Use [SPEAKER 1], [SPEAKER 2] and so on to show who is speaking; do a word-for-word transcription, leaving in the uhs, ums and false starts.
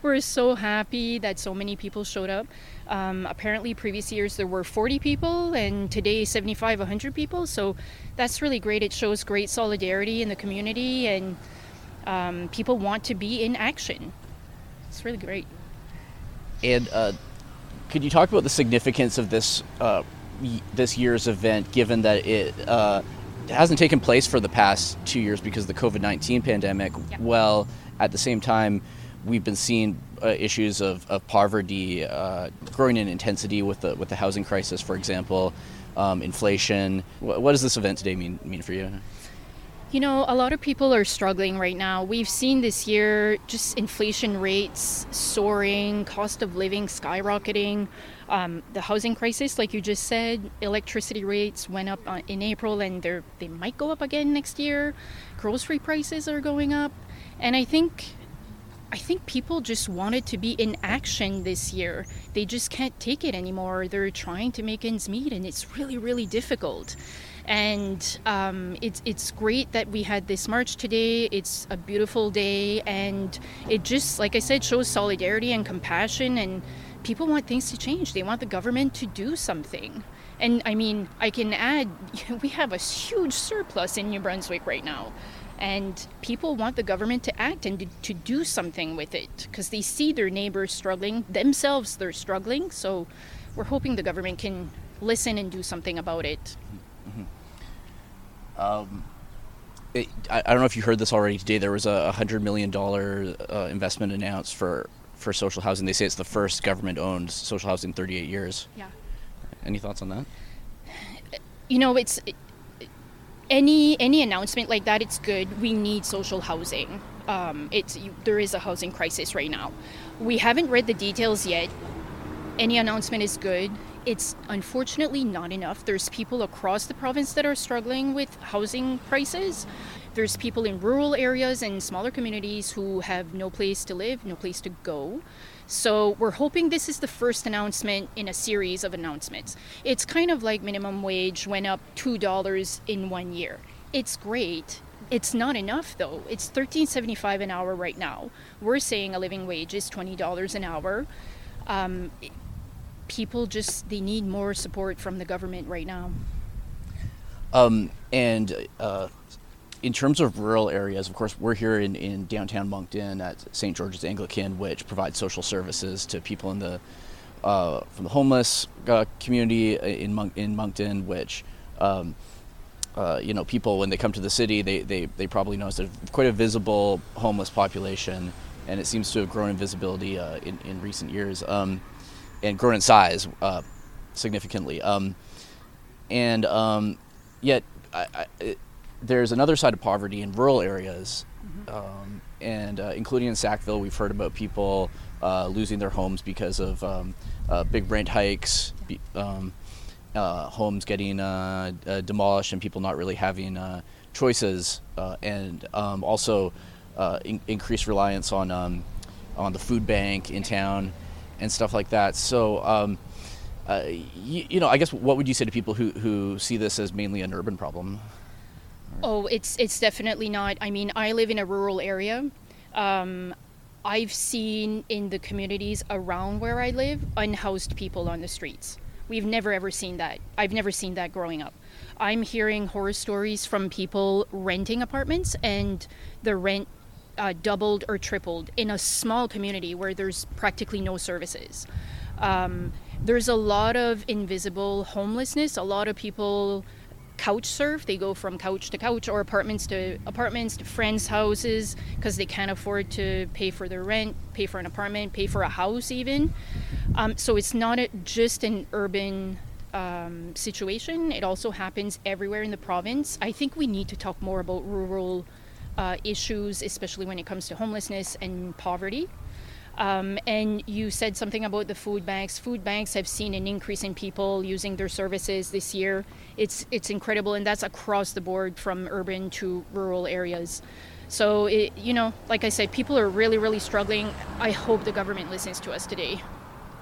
[SPEAKER 1] we're so happy that so many people showed up. Um, apparently, previous years there were forty people, and today seventy-five, one hundred people. So that's really great. It shows great solidarity in the community, and um, people want to be in action. It's really great.
[SPEAKER 2] And uh, could you talk about the significance of this uh, y- this year's event, given that it uh, hasn't taken place for the past two years because of the covid nineteen pandemic?
[SPEAKER 1] Yeah.
[SPEAKER 2] Well, at the same time, we've been seeing uh, issues of, of poverty uh, growing in intensity with the with the housing crisis, for example, um, inflation. What, what does this event today mean mean for you?
[SPEAKER 1] You know, a lot of people are struggling right now. We've seen this year just inflation rates soaring, cost of living skyrocketing, um, the housing crisis, like you just said, electricity rates went up uh, in April, and they're, they might go up again next year. Grocery prices are going up. And I think I think people just wanted to be in action this year. They just can't take it anymore. They're trying to make ends meet, and it's really, really difficult. And um, it's it's great that we had this march today. It's a beautiful day, and it just, like I said, shows solidarity and compassion, and people want things to change. They want the government to do something. And I mean, I can add, we have a huge surplus in New Brunswick right now. And people want the government to act and to, to do something with it because they see their neighbors struggling. Themselves, they're struggling. So we're hoping the government can listen and do something about it.
[SPEAKER 2] Mm-hmm. Um, it, I, I don't know if you heard this already today. There was a one hundred million dollars uh, investment announced for, for social housing. They say it's the first government-owned social housing in thirty-eight years.
[SPEAKER 1] Yeah.
[SPEAKER 2] Any thoughts on that?
[SPEAKER 1] You know, it's... It, Any any announcement like that, it's good. We need social housing. Um, it's there is a housing crisis right now. We haven't read the details yet. Any announcement is good. It's unfortunately not enough. There's people across the province that are struggling with housing prices. There's people in rural areas and smaller communities who have no place to live, no place to go. So we're hoping this is the first announcement in a series of announcements. It's kind of like minimum wage went up two dollars in one year. It's great. It's not enough though. It's thirteen seventy-five an hour right now. We're saying a living wage is twenty dollars an hour. Um, people just, they need more support from the government right now.
[SPEAKER 2] Um, and uh, in terms of rural areas, of course, we're here in, in downtown Moncton at Saint George's Anglican, which provides social services to people in the uh, from the homeless uh, community in Mon- in Moncton, which um, uh, you know, people when they come to the city, they they, they probably notice there's quite a visible homeless population, and it seems to have grown in visibility uh, in in recent years, um, and grown in size uh, significantly. Um, and um, yet, I, I, it, there's another side of poverty in rural areas, mm-hmm. um, and uh, including in Sackville, we've heard about people uh, losing their homes because of um, uh, big rent hikes, be, um, uh, homes getting uh, uh, demolished, and people not really having uh, choices, uh, and um, also uh, in- increased reliance on um, on the food bank in town and stuff like that. So. Um, Uh, you, you know, I guess what would you say to people who, who see this as mainly an urban problem?
[SPEAKER 1] Oh, it's it's definitely not. I mean, I live in a rural area. Um, I've seen in the communities around where I live unhoused people on the streets. We've never ever seen that. I've never seen that growing up. I'm hearing horror stories from people renting apartments, and the rent uh, doubled or tripled in a small community where there's practically no services. Um, There's a lot of invisible homelessness. A lot of people couch surf. They go from couch to couch or apartments to apartments to friends' houses because they can't afford to pay for their rent, pay for an apartment, pay for a house even. Um, so it's not a, just an urban um, situation. It also happens everywhere in the province. I think we need to talk more about rural uh, issues, especially when it comes to homelessness and poverty. Um, and you said something about the food banks. Food banks have seen an increase in people using their services this year. It's it's incredible, and that's across the board from urban to rural areas. So, it, you know, like I said, people are really, really struggling. I hope the government listens to us today.